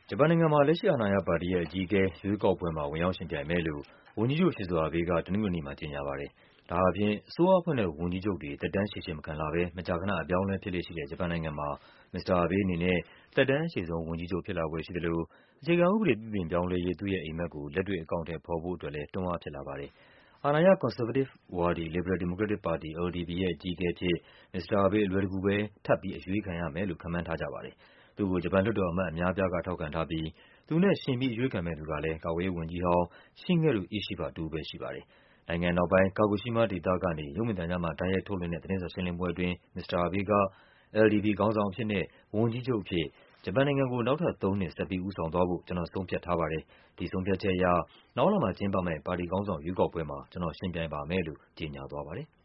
ဂျပန်နိုင်ငံမှာ လက်ရှိအာဏာရပါတီရဲ့အကြီးအကဲ ရွေးကောက်ပွဲမှာ ဝင်ရောက်ယှဉ်ပြိုင်မယ်လို့ ဝန်ကြီးချုပ် Shinzo Abe က တနင်္ဂနွေနေ့မှာ ကြေညာပါတယ်။ ဒါဟာဖြင့် အစိုးရအဖွဲ့နဲ့ ဝန်ကြီးချုပ်တွေ သက်တမ်းရှည်ရှည်မခံလှဘဲ မကြာခဏ အပြောင်းအလဲဖြစ်လေ့ရှိတဲ့ ဂျပန်နိုင်ငံမှာ မစ္စတာ Abe အနေနဲ့ သက်တမ်းအရှည်ဆုံး ဝန်ကြီးချုပ် ဖြစ်လာဖွယ်ရှိသလို အခြေခံဥပဒေ ပြုပြင်ပြောင်းလဲရေး သူ့ရဲ့အိပ်မက်ကို လက်တွေ့ အကောင်အထည်ဖော်ဖို့အတွက်လည်း တွန်းအားဖြစ်လာပါတယ်။ အာဏာရ ကွန်ဆာဗေးတစ်ဝါဒီ လစ်ဘရယ် ဒီမိုကရက်တစ်ပါတီ LDP ရဲ့ အကြီးအကဲအဖြစ် မစ္စတာ Abe အလွယ်တကူပဲ ထပ်ပြီး အရွေးခံရမယ်လို့ ခန့်မှန်းထားကြပါတယ်။ သူ့ကို ဂျပန်လွှတ်တော်အမတ် အများအပြားက ထောက်ခံထားပြီး သူနဲ့ယှဉ်ပြီး အရွေးခံမယ့်သူကလည်း ကာကွယ်ရေးဝန်ကြီးဟောင်း Shigeru Ishiba တဦးပဲရှိပါတယ်။ နိုင်ငံအနောက်ပိုင်း Kagoshima ဒေသကနေ ရုပ်မြင်သံကြားမှာ တိုက်ရိုက်ထုတ်လွှင့်တဲ့ သတင်းစာရှင်းလင်းပွဲအတွင်း မစ္စတာ Abe က LDP ခေါင်းဆောင်အဖြစ်နဲ့ ဝန်ကြီးချုပ်အဖြစ် ဂျပန်နိုင်ငံကို နောက်ထပ် ၃ နှစ် ဆက်ပြီး ဦးဆောင်သွားဖို့ ကျနော် ဆုံးဖြတ်ထားပါတယ်။ ဒီဆုံးဖြတ်ချက်အရ နောက်လမှာကျင်းပမယ့် ပါတီခေါင်းဆောင်ရွေးကောက်ပွဲမှာ ကျနော် ယှဉ်ပြိုင်ပါမယ်လို့ ကြေညာသွားပါတယ်